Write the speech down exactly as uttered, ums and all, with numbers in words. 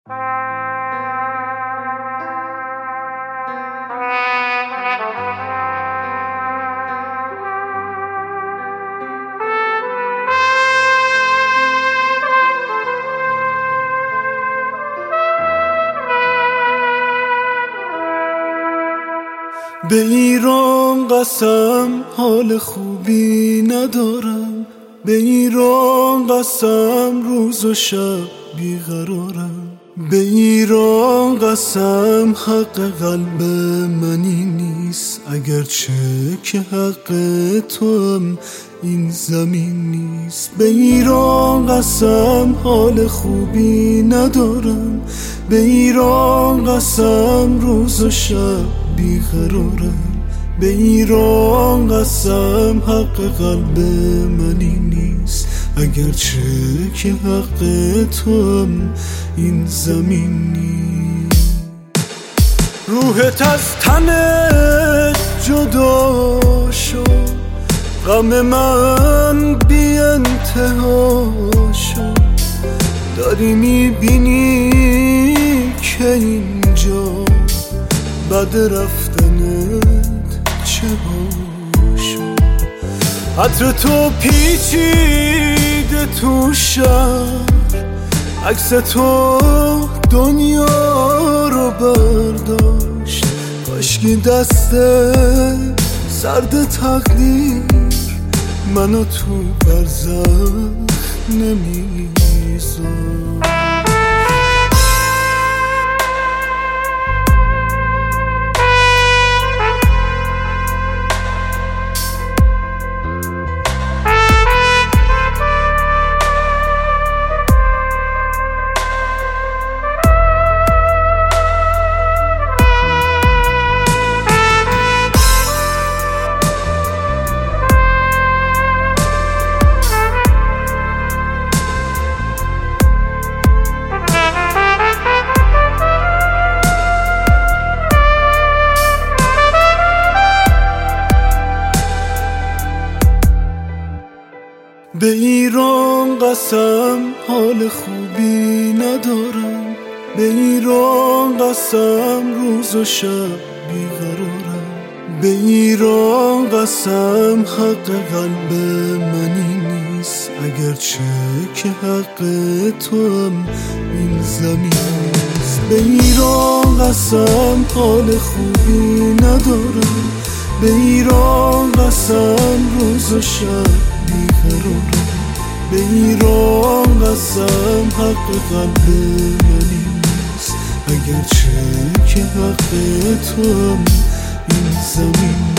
به ایران قسم حال خوبی ندارم، به ایران قسم روز و شب بیقرارم، به ایران قسم حق قلب منی نیست، اگرچه که حق تو هم این زمین نیست. به ایران قسم حال خوبی ندارم، به ایران قسم روز و شب بیقرارم، به ایران قسم حق قلب منی نیست، اگرچه که حق تو هم این زمین نیست. روحت از تنت جدا شد، غم من بی انتها شد، داری میبینی که اینجا بعد رفتنت چه ها شد. عطر تو پیچیده تو شهر، عکس تو دنیا رو برداشت، کاشکی دست سرد تقدیر منو تو برزخ نمیذاشت. به ایران قسم حال خوبی ندارم، به ایران قسم روز و شب بیقرارم، به ایران قسم حق قلب منی نیست، اگرچه که حق تو هم این زمین نیست. به ایران قسم حال خوبی ندارم، به ایران قسم روز و شب بیقرارم، به ایران قسم حق قلب منی نیست، اگرچه که حق تو هم این زمین